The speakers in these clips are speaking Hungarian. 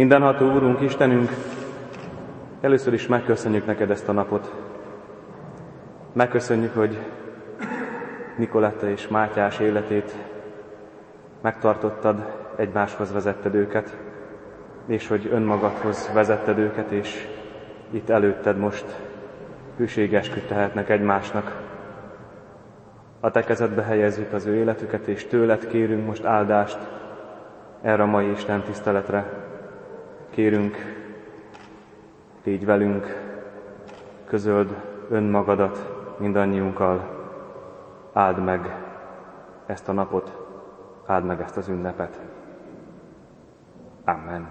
Mindenható Úrunk, Istenünk, először is megköszönjük neked ezt a napot. Megköszönjük, hogy Nikoletta és Mátyás életét megtartottad, egymáshoz vezetted őket, és hogy önmagadhoz vezetted őket, és itt előtted most hűségesküt tehetnek egymásnak. A te kezedbe helyezzük az ő életüket, és tőled kérünk most áldást erre a mai Isten tiszteletre. Kérünk, légy velünk, közöld önmagadat mindannyiunkkal, áld meg ezt a napot, áld meg ezt az ünnepet. Amen.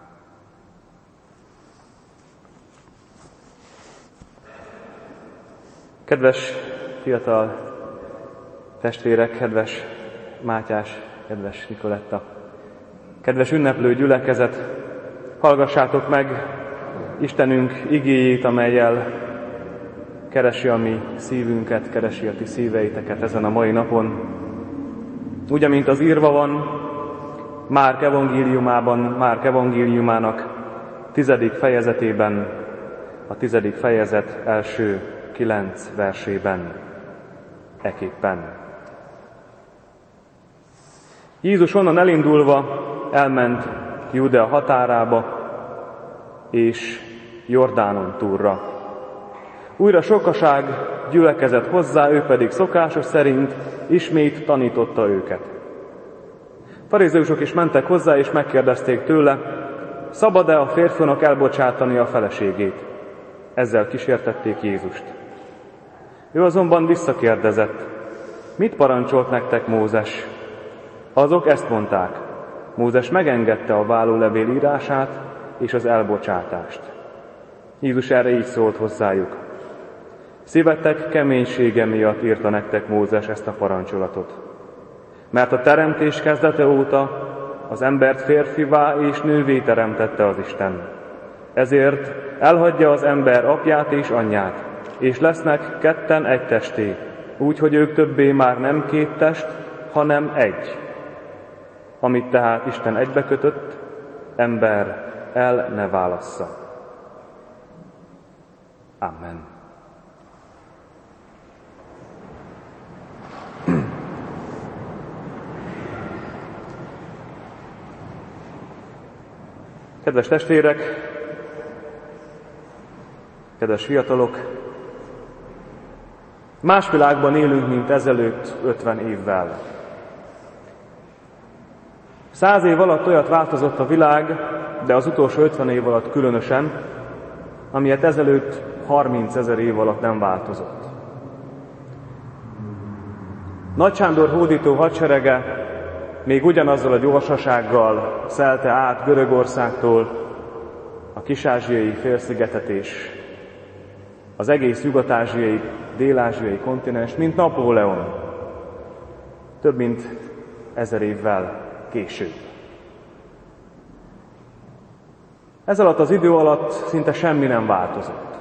Kedves fiatal testvérek, kedves Mátyás, kedves Nikoletta, kedves ünneplő gyülekezet, hallgassátok meg Istenünk igéjét, amellyel keresi a mi szívünket, keresi a ti szíveiteket ezen a mai napon. Úgy, amint az írva van Márk evangéliumában, Márk evangéliumának 10. fejezetében, a 10. fejezet első 9 versében, eképpen. Jézus onnan elindulva elment Júdea határába és Jordánon túlra. Újra sokaság gyülekezett hozzá, ő pedig szokása szerint ismét tanította őket. Farizeusok is mentek hozzá, és megkérdezték tőle, szabad-e a férfinak elbocsátani a feleségét? Ezzel kísértették Jézust. Ő azonban visszakérdezett, mit parancsolt nektek Mózes? Azok ezt mondták, Mózes megengedte a vállólevél írását és az elbocsátást. Jézus erre így szólt hozzájuk. Szívetek keménysége miatt írta nektek Mózes ezt a parancsolatot. Mert a teremtés kezdete óta az embert férfivá és nővé teremtette az Isten. Ezért elhagyja az ember apját és anyját, és lesznek ketten egy testé, úgy, hogy ők többé már nem két test, hanem egy. Amit tehát Isten egybekötött, ember el ne válassza. Amen. Kedves testvérek, kedves fiatalok, más világban élünk, mint ezelőtt 50 évvel. 100 év alatt olyat változott a világ, de az utolsó 50 év alatt különösen, amilyet ezelőtt 30 000 év alatt nem változott. Nagy Sándor hódító hadserege még ugyanazzal a gyorsasággal szelte át Görögországtól a kis-ázsiai félszigetet és az egész nyugat-ázsiai, dél-ázsiai kontinens, mint Napóleon, több mint 1000 évvel később. Ez alatt az idő alatt szinte semmi nem változott.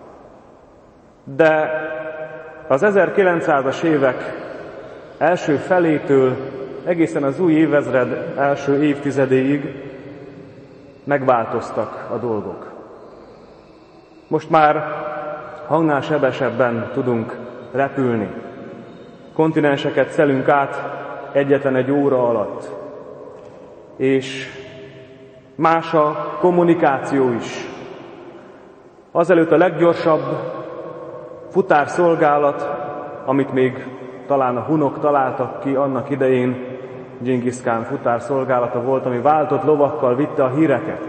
De az 1900-as évek első felétől egészen az új évezred első évtizedéig megváltoztak a dolgok. Most már hangnál sebesebben tudunk repülni. Kontinenseket szelünk át egyetlen egy óra alatt. És más a kommunikáció is. Azelőtt a leggyorsabb futárszolgálat, amit még talán a hunok találtak ki annak idején, Dzsingisz Kán futárszolgálata volt, ami váltott lovakkal vitte a híreket.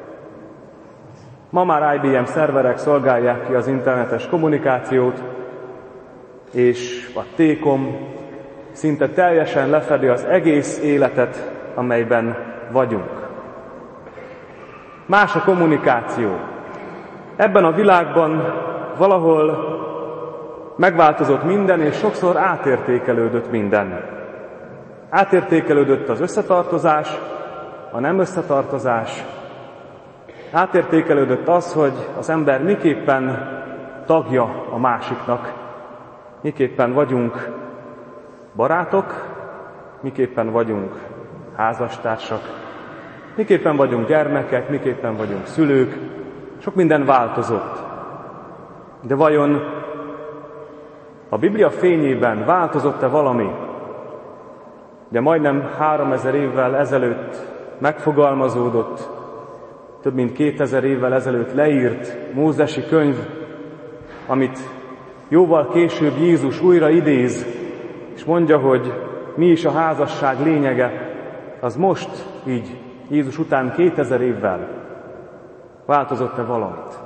Ma már IBM szerverek szolgálják ki az internetes kommunikációt, és a T-kom szinte teljesen lefedi az egész életet, amelyben vagyunk. Más a kommunikáció. Ebben a világban valahol megváltozott minden, és sokszor átértékelődött minden. Átértékelődött az összetartozás, a nem összetartozás. Átértékelődött az, hogy az ember miképpen tagja a másiknak, miképpen vagyunk barátok, miképpen vagyunk házastársak, Miképpen vagyunk gyermekek, miképpen vagyunk szülők, sok minden változott. De vajon a Biblia fényében változott-e valami? De majdnem 3000 évvel ezelőtt megfogalmazódott, több mint 2000 évvel ezelőtt leírt mózesi könyv, amit jóval később Jézus újra idéz, és mondja, hogy mi is a házasság lényege, az most, így Jézus után 2000 évvel változott-e valamit?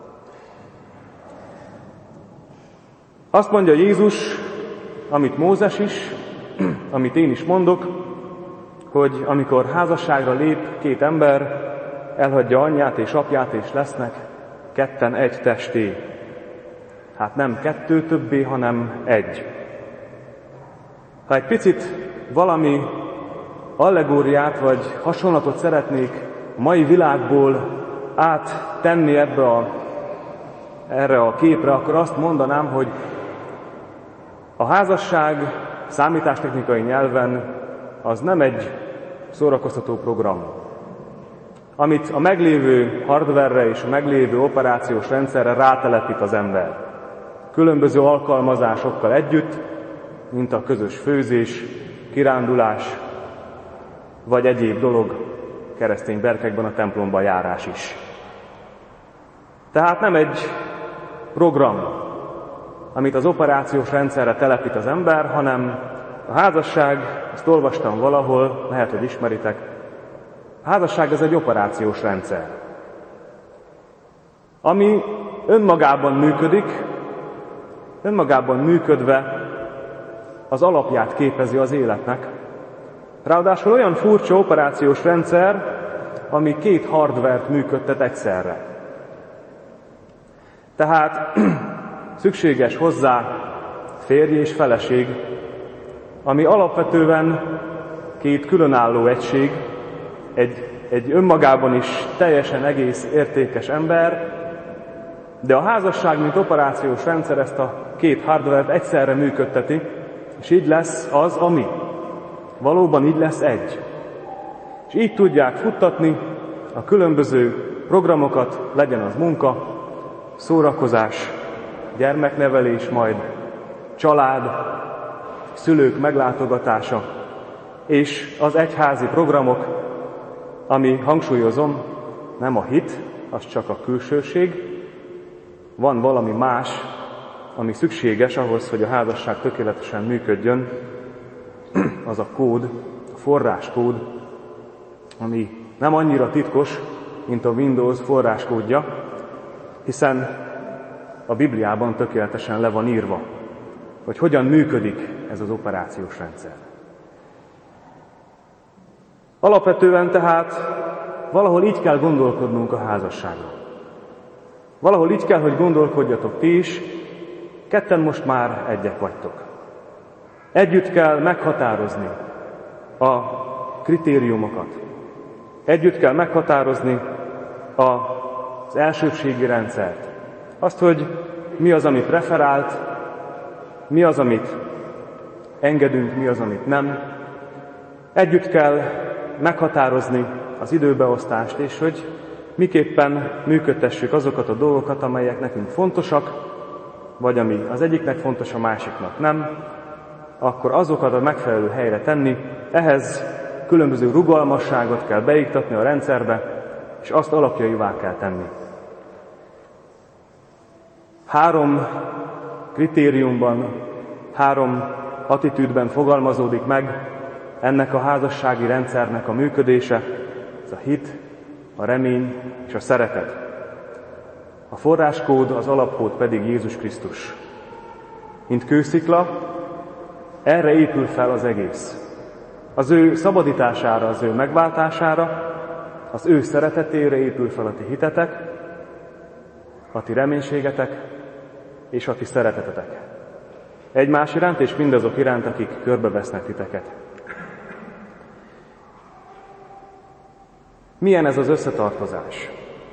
Azt mondja Jézus, amit Mózes is, amit én is mondok, hogy amikor házasságra lép két ember, elhagyja anyját és apját, és lesznek ketten egy testé. Hát nem kettő többé, hanem egy. Ha egy picit valami allegóriát vagy hasonlatot szeretnék a mai világból áttenni erre a képre, akkor azt mondanám, hogy a házasság számítástechnikai nyelven az nem egy szórakoztató program, amit a meglévő hardverre és a meglévő operációs rendszerre rátelepít az ember. Különböző alkalmazásokkal együtt, mint a közös főzés, kirándulás, vagy egyéb dolog, keresztény berkekben a templomba járás is. Tehát nem egy program, amit az operációs rendszerre telepít az ember, hanem a házasság, ezt olvastam valahol, lehet, hogy ismeritek, a házasság ez egy operációs rendszer, ami önmagában működve az alapját képezi az életnek. Ráadásul olyan furcsa operációs rendszer, ami két hardvert működtet egyszerre. Tehát szükséges hozzá férj és feleség, ami alapvetően két különálló egység, egy önmagában is teljesen egész értékes ember, de a házasság, mint operációs rendszer ezt a két hardvert egyszerre működteti, és így lesz az, ami. Valóban így lesz egy. És így tudják futtatni a különböző programokat, legyen az munka, szórakozás, gyermeknevelés majd, család, szülők meglátogatása, és az egyházi programok, ami, hangsúlyozom, nem a hit, az csak a külsőség, van valami más, ami szükséges ahhoz, hogy a házasság tökéletesen működjön, az a kód, a forráskód, ami nem annyira titkos, mint a Windows forráskódja, hiszen a Bibliában tökéletesen le van írva, hogy hogyan működik ez az operációs rendszer. Alapvetően tehát valahol így kell gondolkodnunk a házasságról. Valahol így kell, hogy gondolkodjatok ti is, ketten most már egyek vagytok. Együtt kell meghatározni a kritériumokat. Együtt kell meghatározni az elsőbségi rendszert. Azt, hogy mi az, ami preferált, mi az, amit engedünk, mi az, amit nem. Együtt kell meghatározni az időbeosztást, és hogy miképpen működtessük azokat a dolgokat, amelyek nekünk fontosak, vagy ami az egyiknek fontos, a másiknak nem, akkor azokat a megfelelő helyre tenni, ehhez különböző rugalmasságot kell beiktatni a rendszerbe, és azt alapjaivá kell tenni. 3 kritériumban, 3 attitűdben fogalmazódik meg ennek a házassági rendszernek a működése, ez a hit, a remény és a szeretet. A forráskód, az alapkód pedig Jézus Krisztus. Mint kőszikla, erre épül fel az egész. Az ő szabadítására, az ő megváltására, az ő szeretetére épül fel a ti hitetek, a ti reménységetek és a ti szeretetetek. Egymás iránt és mindazok iránt, akik körbevesznek titeket. Milyen ez az összetartozás?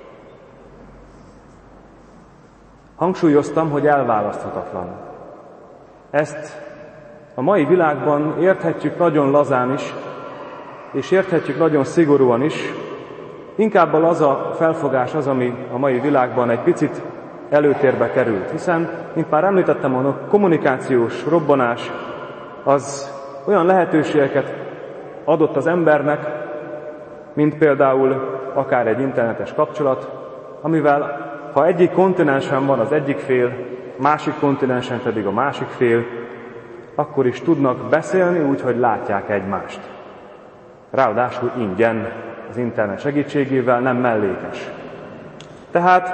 Hangsúlyoztam, hogy elválaszthatatlan. Ezt a mai világban érthetjük nagyon lazán is, és érthetjük nagyon szigorúan is, Inkább az a felfogás az, ami a mai világban egy picit előtérbe került, hiszen, mint már említettem, a kommunikációs robbanás az olyan lehetőségeket adott az embernek, mint például akár egy internetes kapcsolat, amivel ha egyik kontinensen van az egyik fél, másik kontinensen pedig a másik fél, akkor is tudnak beszélni úgy, hogy látják egymást. Ráadásul ingyen, az internet segítségével, nem mellékes. Tehát,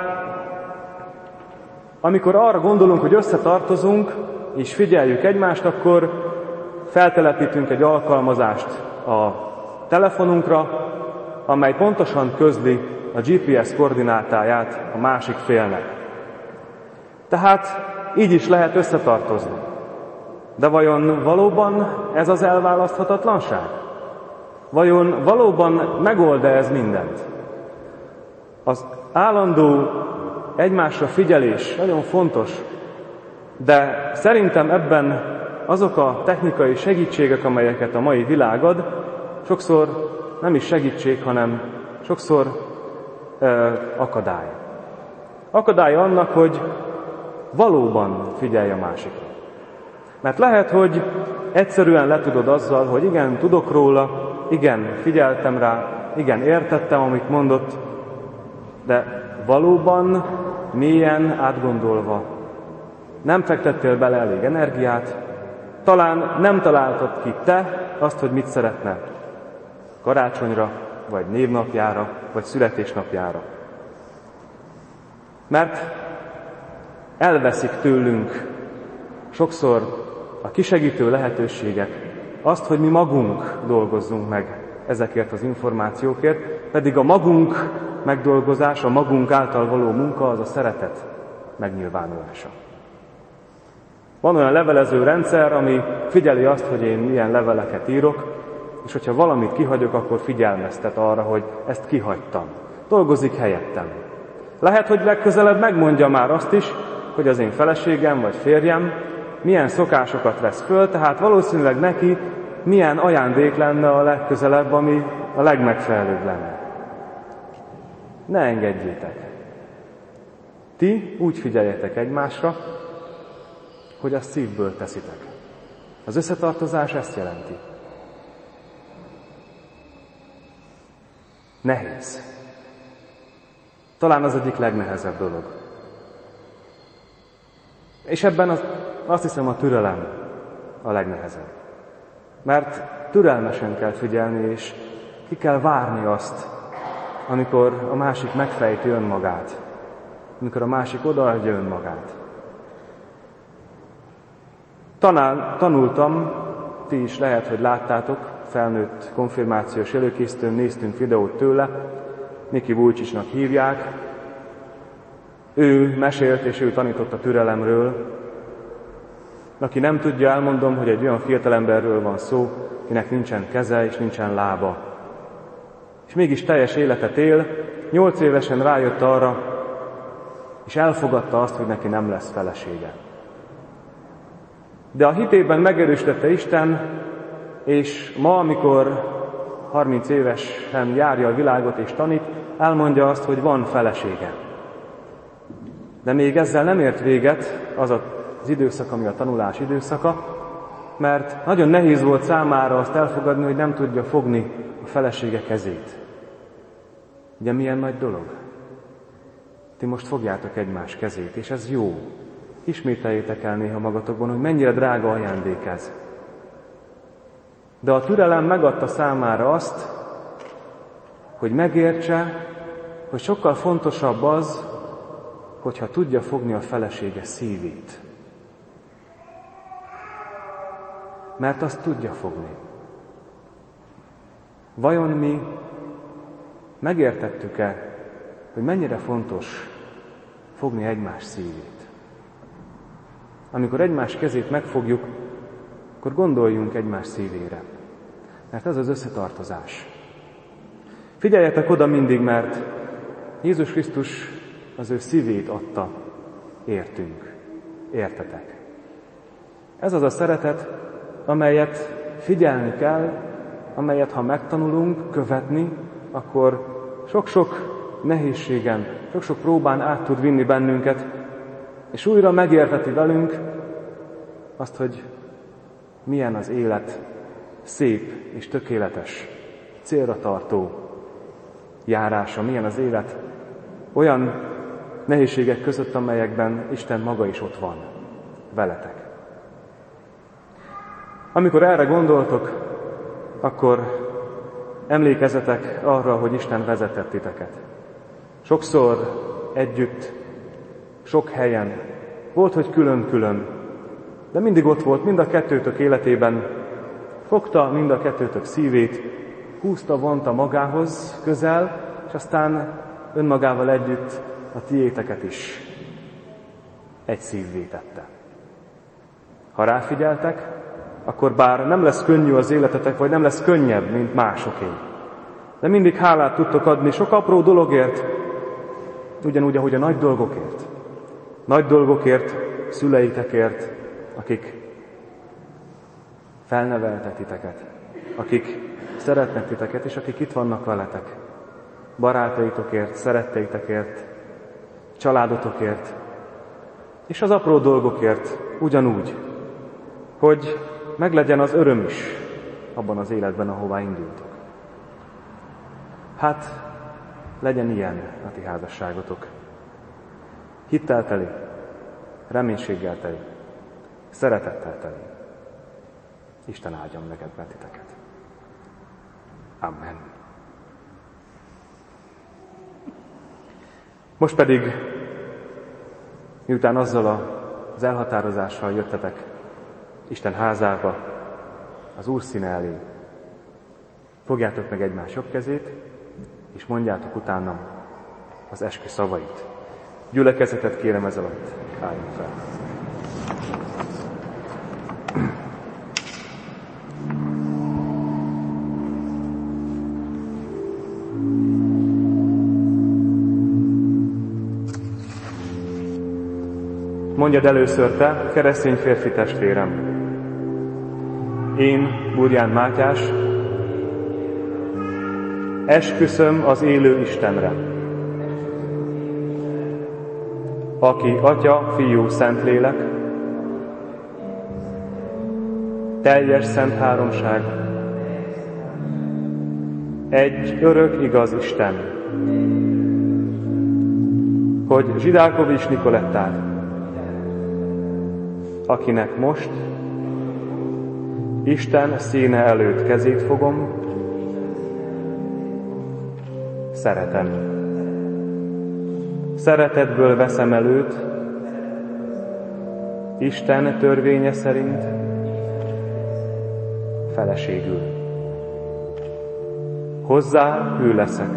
amikor arra gondolunk, hogy összetartozunk, és figyeljük egymást, akkor feltelepítünk egy alkalmazást a telefonunkra, amely pontosan közli a GPS koordinátáját a másik félnek. Tehát így is lehet összetartozni. De vajon valóban ez az elválaszthatatlanság? Vajon valóban megold-e ez mindent? Az állandó egymásra figyelés nagyon fontos, de szerintem ebben azok a technikai segítségek, amelyeket a mai világ ad, sokszor nem is segítség, hanem sokszor akadály. Akadály annak, hogy valóban figyelj a másikra. Mert lehet, hogy egyszerűen letudod azzal, hogy igen, tudok róla, igen, figyeltem rá, igen, értettem, amit mondott, de valóban mélyen átgondolva nem fektettél bele elég energiát, talán nem találtad ki te azt, hogy mit szeretne karácsonyra, vagy névnapjára, vagy születésnapjára. Mert elveszik tőlünk sokszor a kisegítő lehetőségek, azt, hogy mi magunk dolgozzunk meg ezekért az információkért, pedig a magunk megdolgozás, a magunk által való munka az a szeretet megnyilvánulása. Van olyan levelező rendszer, ami figyeli azt, hogy én milyen leveleket írok, és hogyha valamit kihagyok, akkor figyelmeztet arra, hogy ezt kihagytam. Dolgozik helyettem. Lehet, hogy legközelebb megmondja már azt is, hogy az én feleségem vagy férjem milyen szokásokat vesz föl, tehát valószínűleg neki milyen ajándék lenne a legközelebb, ami a legmegfelelőbb lenne. Ne engedjétek. Ti úgy figyeljetek egymásra, hogy azt szívből teszitek. Az összetartozás ezt jelenti. Nehéz. Talán az egyik legnehezebb dolog. És ebben azt hiszem a türelem a legnehezebb. Mert türelmesen kell figyelni, és ki kell várni azt, amikor a másik megfejti önmagát, amikor a másik odaadja önmagát. Tanultam, ti is lehet, hogy láttátok, felnőtt konfirmációs előkészítőn néztünk videót tőle, Miki Vujcsicsnak hívják. Ő mesélt és ő tanított a türelemről. Aki nem tudja, elmondom, hogy egy olyan fiatalemberről van szó, kinek nincsen keze és nincsen lába. És mégis teljes életet él, 8 évesen rájött arra, és elfogadta azt, hogy neki nem lesz felesége. De a hitében megerősítette Isten, és ma, amikor 30 évesen járja a világot és tanít, elmondja azt, hogy van felesége. De még ezzel nem ért véget az időszak, ami a tanulás időszaka, mert nagyon nehéz volt számára azt elfogadni, hogy nem tudja fogni a felesége kezét. Ugye milyen nagy dolog? Ti most fogjátok egymás kezét, és ez jó. Ismételjétek el néha magatokban, hogy mennyire drága ajándék ez. De a türelem megadta számára azt, hogy megértse, hogy sokkal fontosabb az, hogyha tudja fogni a felesége szívét. Mert azt tudja fogni. Vajon mi megértettük-e, hogy mennyire fontos fogni egymás szívét? Amikor egymás kezét megfogjuk, akkor gondoljunk egymás szívére. Mert ez az összetartozás. Figyeljetek oda mindig, mert Jézus Krisztus az ő szívét adta értünk. Értetek. Ez az a szeretet, amelyet figyelni kell, amelyet ha megtanulunk követni, akkor sok-sok nehézségen, sok-sok próbán át tud vinni bennünket, és újra megérteti velünk azt, hogy milyen az élet szép és tökéletes, célra tartó járása, milyen az élet olyan nehézségek között, amelyekben Isten maga is ott van veletek. Amikor erre gondoltok, akkor emlékezzetek arra, hogy Isten vezetett titeket. Sokszor együtt, sok helyen, volt, hogy külön-külön, de mindig ott volt, mind a kettőtök életében, fogta mind a kettőtök szívét, húzta, vonta magához közel, és aztán önmagával együtt a tiéteket is egy szívvé tette. Ha ráfigyeltek, akkor bár nem lesz könnyű az életetek, vagy nem lesz könnyebb, mint másoké, de mindig hálát tudtok adni sok apró dologért, ugyanúgy, ahogy a nagy dolgokért. Nagy dolgokért, szüleitekért, akik felneveltek titeket, akik szeretnek titeket, és akik itt vannak veletek. Barátaitokért, szeretteitekért, családotokért, és az apró dolgokért ugyanúgy, hogy meglegyen az öröm is abban az életben, ahová indultok. Hát, legyen ilyen a ti házasságotok. Hittel teli, reménységgel teli, szeretettel teli. Isten áldjon meg ebben titeket. Amen. Most pedig, miután azzal az elhatározással jöttetek Isten házába, az Úr színe elé, fogjátok meg egymás jobb kezét, és mondjátok utánam az eskü szavait. Gyülekezetet kérem ez alatt, álljunk fel. Mondjad először te, keresztény férfi testvérem. Én, Burján Mátyás, esküszöm az élő Istenre, aki Atya, Fiú, Szentlélek, teljes szent háromság, egy örök igaz Isten, hogy Zsidákovics Nikolettát, akinek most Isten színe előtt kezét fogom, szeretem. Szeretetből veszem előtt, Isten törvénye szerint feleségül. Hozzá hű leszek,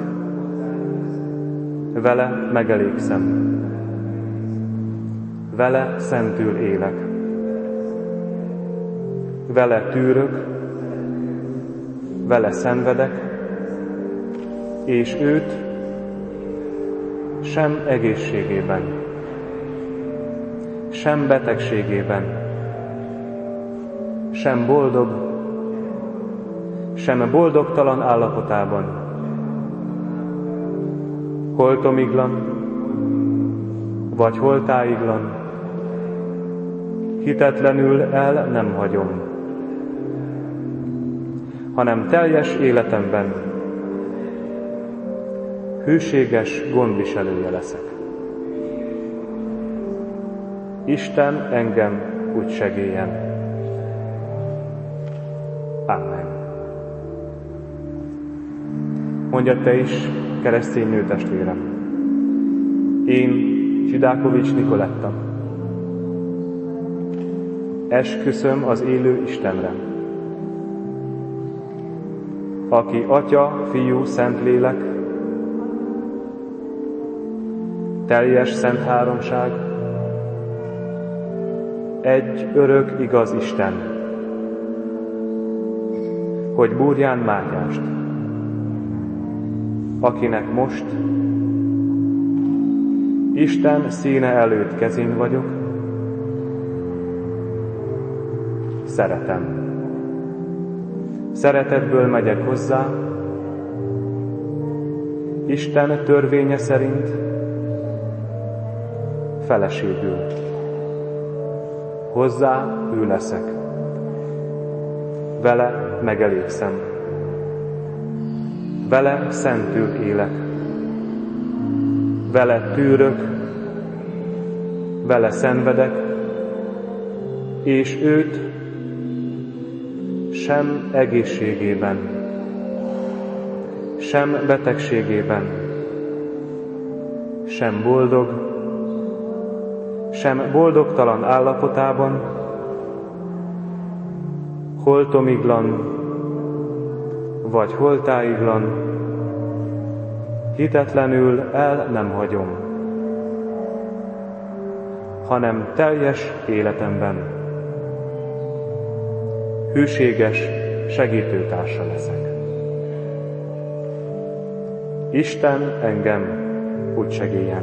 vele megelégszem, vele szentül élek, vele tűrök, vele szenvedek, és őt sem egészségében, sem betegségében, sem boldog, sem boldogtalan állapotában, holtomiglan, vagy holtáiglan, hitetlenül el nem hagyom, hanem teljes életemben hűséges gondviselője leszek. Isten engem úgy segéljen. Amen. Mondjad te is, keresztény nőtestvérem. Én, Zsidákovics Nikoletta, esküszöm az élő Istenre, aki Atya, Fiú, Szentlélek, teljes szent háromság, egy örök igaz Isten, hogy Burján Mátyást, akinek most Isten színe előtt kezén vagyok, szeretem. Szeretetből megyek hozzá, Isten törvénye szerint feleségül. Hozzá ő leszek. Vele megelégszem. Vele szentül élek. Vele tűrök, vele szenvedek, és őt sem egészségében, sem betegségében, sem boldog, sem boldogtalan állapotában, holtomiglan, vagy holtáiglan, hitetlenül el nem hagyom, hanem teljes életemben hűséges segítőtársa leszek. Isten engem úgy segéljen.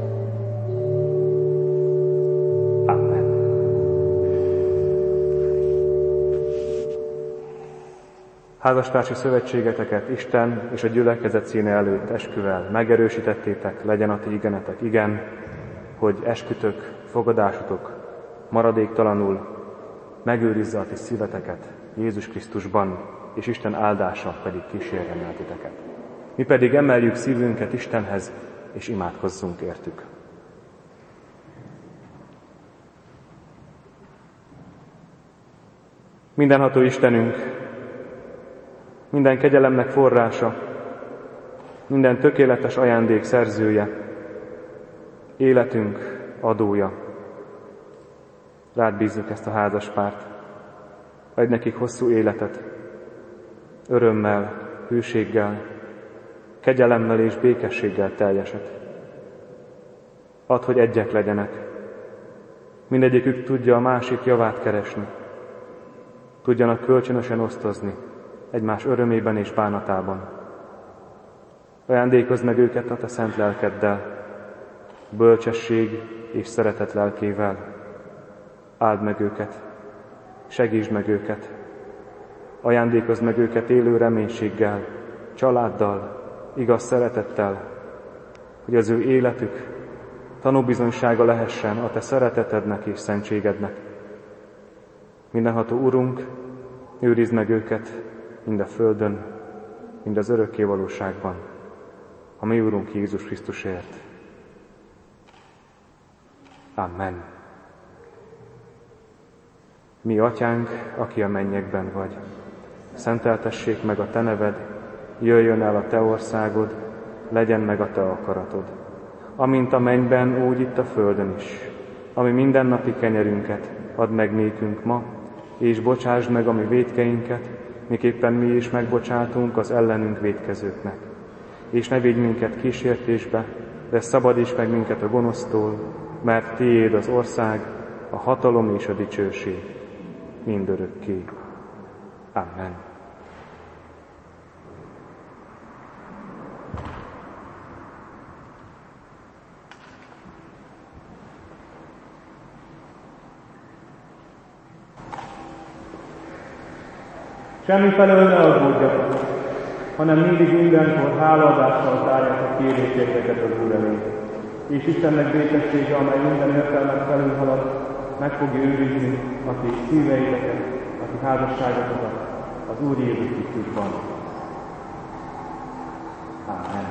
Amen. Házastársi szövetségeteket Isten és a gyülekezet színe előtt esküvel megerősítettétek, legyen a ti igenetek igen, hogy eskütök, fogadásotok maradéktalanul megőrizze a ti szíveteket Jézus Krisztusban, és Isten áldása pedig kísérjen el titeket. Mi pedig emeljük szívünket Istenhez, és imádkozzunk értük. Mindenható Istenünk, minden kegyelemnek forrása, minden tökéletes ajándék szerzője, életünk adója. Rád bízzuk ezt a házaspárt. Adj nekik hosszú életet, örömmel, hűséggel, kegyelemmel és békességgel teljeset. Add, hogy egyek legyenek. Mindegyikük tudja a másik javát keresni. Tudjanak kölcsönösen osztozni egymás örömében és bánatában. Ajándékozd meg őket a te szent lelkeddel, bölcsesség és szeretet lelkével. Áld meg őket, segítsd meg őket, ajándékozd meg őket élő reménységgel, családdal, igaz szeretettel, hogy az ő életük tanúbizonysága lehessen a te szeretetednek és szentségednek. Mindenható Urunk, őrizd meg őket mind a földön, mind az örökké valóságban, a mi Urunk Jézus Krisztusért. Amen. Mi Atyánk, aki a mennyekben vagy, szenteltessék meg a te neved, jöjjön el a te országod, legyen meg a te akaratod. Amint a mennyben, úgy itt a földön is. Ami mindennapi kenyerünket add meg nékünk ma, és bocsásd meg a mi vétkeinket, miképpen mi is megbocsátunk az ellenünk vétkezőknek. És ne vigy minket kísértésbe, de szabadíts meg minket a gonosztól, mert tiéd az ország, a hatalom és a dicsőség mindörökké. Amen. Semmifelől ne aggódjatok, hanem mindig mindenkor hálaadással tárjátok kéréseitek az Úr elé. És Istennek békessége, amely minden értelmet felülhalad, meg fogja őrizni a ti szíveiteket, a ti házasságotokat az Úr Jézus Krisztusban. Amen.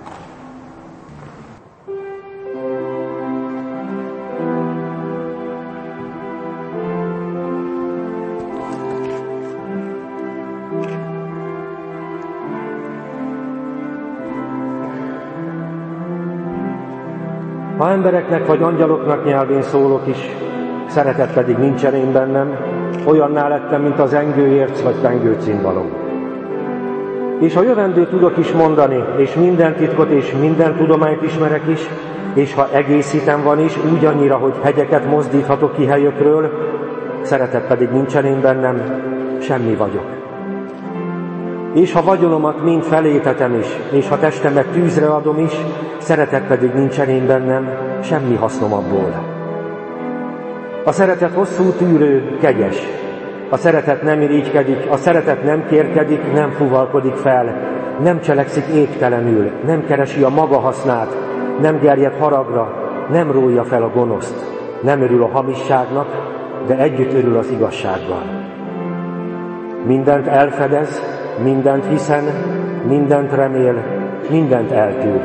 Ha embereknek vagy angyaloknak nyelvén szólok is, szeretet pedig nincsen én bennem, olyanná lettem, mint az engőérc vagy pengő cimbalom. És ha jövendő tudok is mondani, és minden titkot és minden tudományt ismerek is, és ha egész hitem van is, úgy annyira, hogy hegyeket mozdíthatok ki helyökről, szeretet pedig nincsen én bennem, semmi vagyok. És ha vagyonomat mind felétetem is, és ha testemet tűzre adom is, szeretet pedig nincsen én bennem, semmi hasznom abból. A szeretet hosszú tűrő, kegyes. A szeretet nem irigykedik, a szeretet nem kérkedik, nem fuvalkodik fel, nem cselekszik égtelenül, nem keresi a maga hasznát, nem gerjed haragra, nem rója fel a gonoszt, nem örül a hamisságnak, de együtt örül az igazsággal. Mindent elfedez, mindent hiszen, mindent remél, mindent eltűr.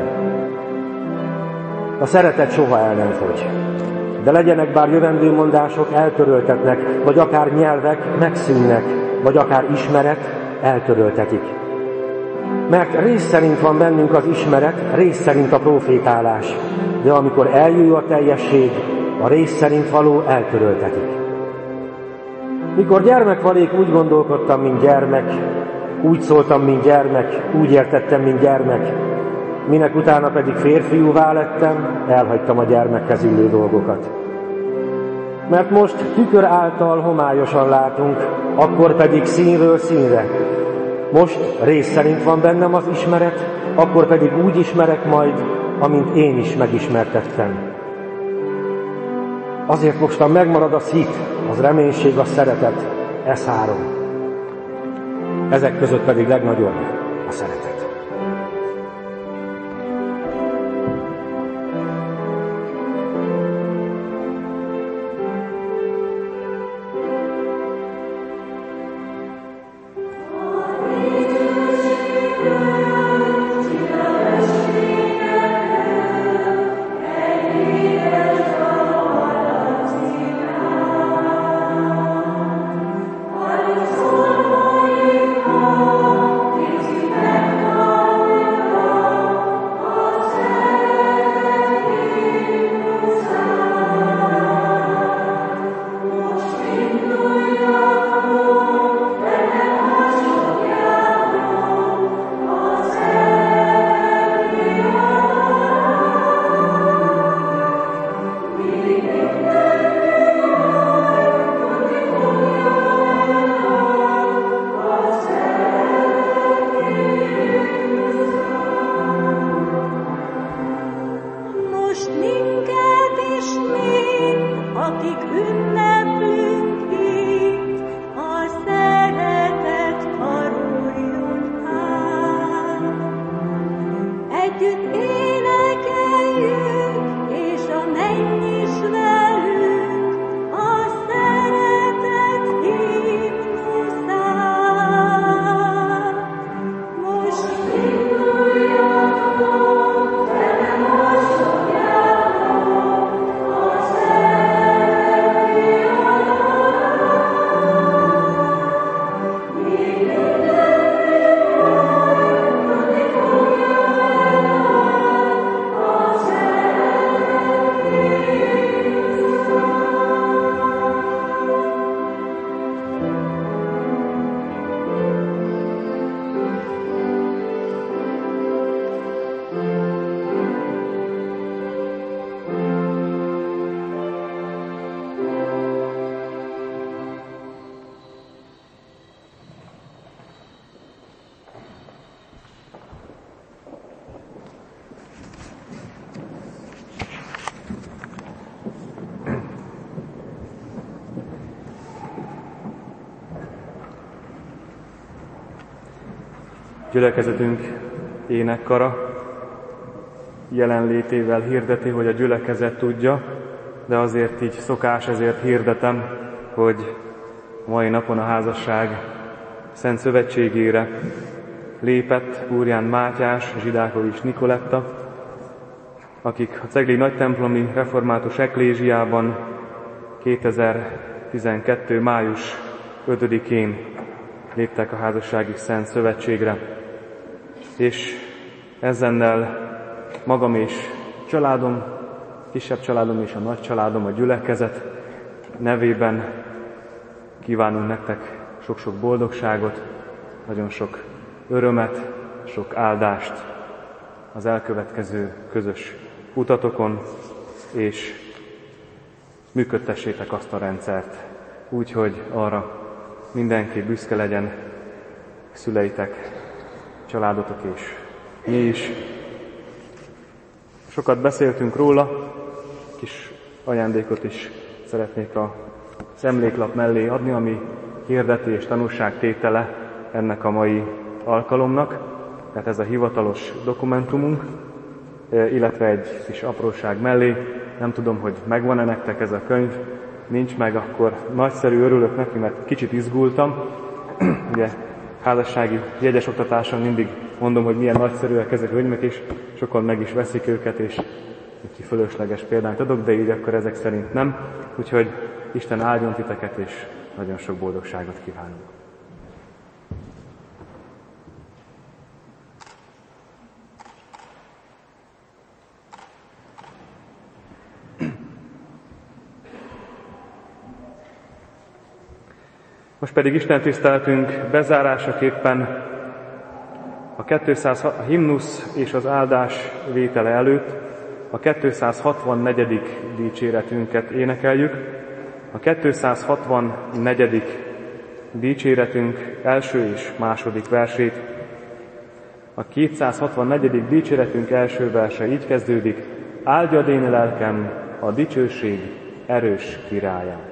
A szeretet soha el nem fogy, de legyenek bár jövendőmondások, eltöröltetnek, vagy akár nyelvek megszűnnek, vagy akár ismeret eltöröltetik. Mert rész szerint van bennünk az ismeret, rész szerint a profétálás, de amikor eljön a teljesség, a rész szerint való eltöröltetik. Mikor gyermek valék, úgy gondolkodtam, mint gyermek, úgy szóltam, mint gyermek, úgy értettem, mint gyermek, minek utána pedig férfiúvá lettem, elhagytam a gyermekhez illő dolgokat. Mert most tükör által homályosan látunk, akkor pedig színről színre. Most rész szerint van bennem az ismeret, akkor pedig úgy ismerek majd, amint én is megismertettem. Azért mostan megmarad a szit, az reménység, a szeretet, ez három. Ezek között pedig legnagyobb a szeretet. Gyülekezetünk énekkara jelenlétével hirdeti, hogy a gyülekezet tudja, de azért így szokás, ezért hirdetem, hogy mai napon a házasság Szent Szövetségére lépett Úrján Mátyás, Zsidákovics Nikoletta, akik a Ceglédi Nagytemplomi Református Eklézsiában 2012. május 5-én léptek a házassági Szent Szövetségre. És ezennel magam és családom, kisebb családom és a nagy családom, a gyülekezet nevében kívánunk nektek sok-sok boldogságot, nagyon sok örömet, sok áldást az elkövetkező közös utatokon, és működtessétek azt a rendszert úgy, hogy arra mindenki büszke legyen, szüleitek, családotok és mi is. Sokat beszéltünk róla, kis ajándékot is szeretnék az emléklap mellé adni, ami hirdeti és tanúságtétele ennek a mai alkalomnak. tehát ez a hivatalos dokumentumunk, illetve egy kis apróság mellé. Nem tudom, hogy megvan-e nektek ez a könyv, nincs meg, akkor nagyszerű, örülök neki, mert kicsit izgultam. Ugye házassági jegyes oktatáson mindig mondom, hogy milyen nagyszerűek ezek a könyvek, és sokan meg is veszik őket, és egy fölösleges példányt adok, de így akkor ezek szerint nem. Úgyhogy Isten áldjon titeket, és nagyon sok boldogságot kívánunk. Most pedig Isten tiszteletünk bezárásaképpen a himnusz és az áldás vétele előtt a 264. dicséretünket énekeljük. A 264. dicséretünk első és második versét. A 264. dicséretünk első verse így kezdődik: áldjad én lelkem a dicsőség erős királyát.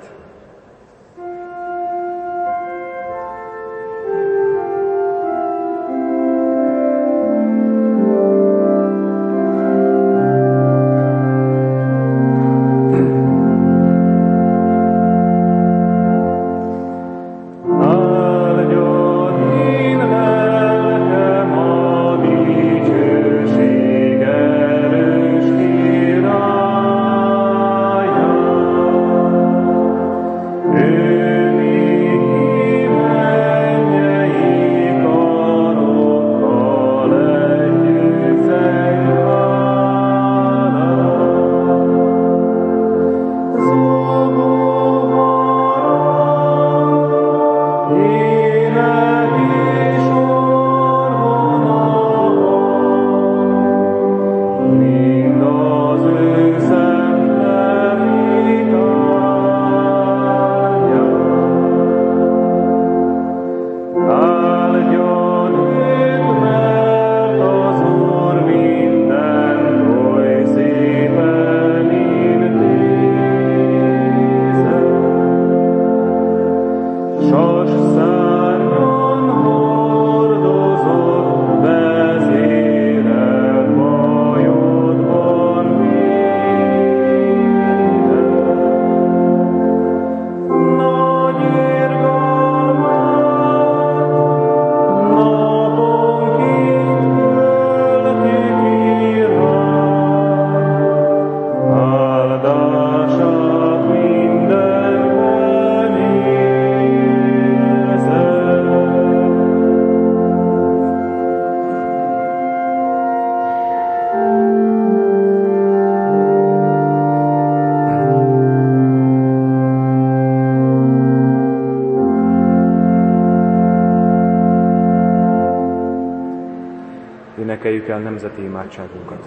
Énekeljük el nemzeti imádságunkat.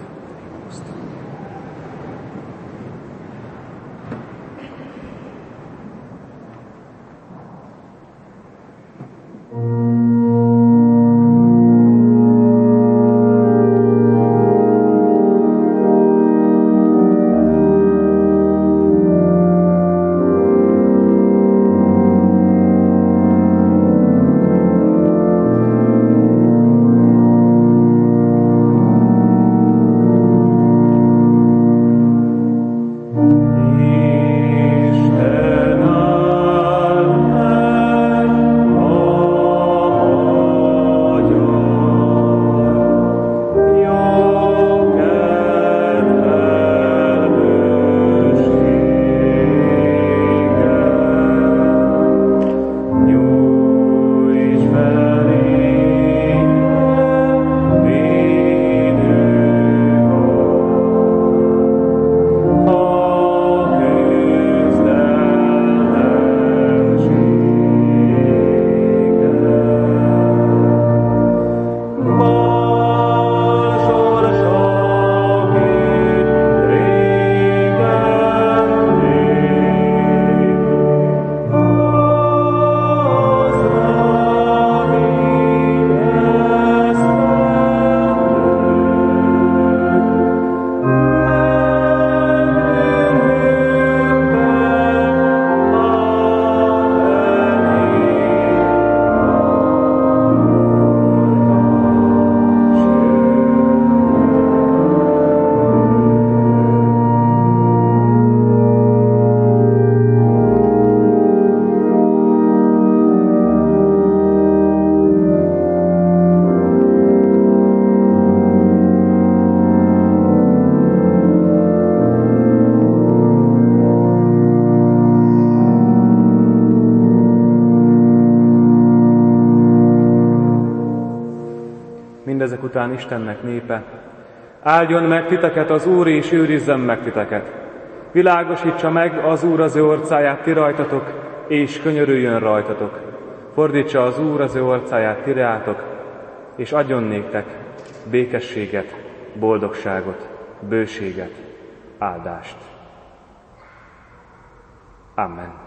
után Istennek népe. Áldjon meg titeket az Úr, és őrizzen meg titeket. Világosítsa meg az Úr az ő orcáját ti rajtatok, és könyörüljön rajtatok. Fordítsa az Úr az ő orcáját ti reátok, és adjon néktek békességet, boldogságot, bőséget, áldást. Amen.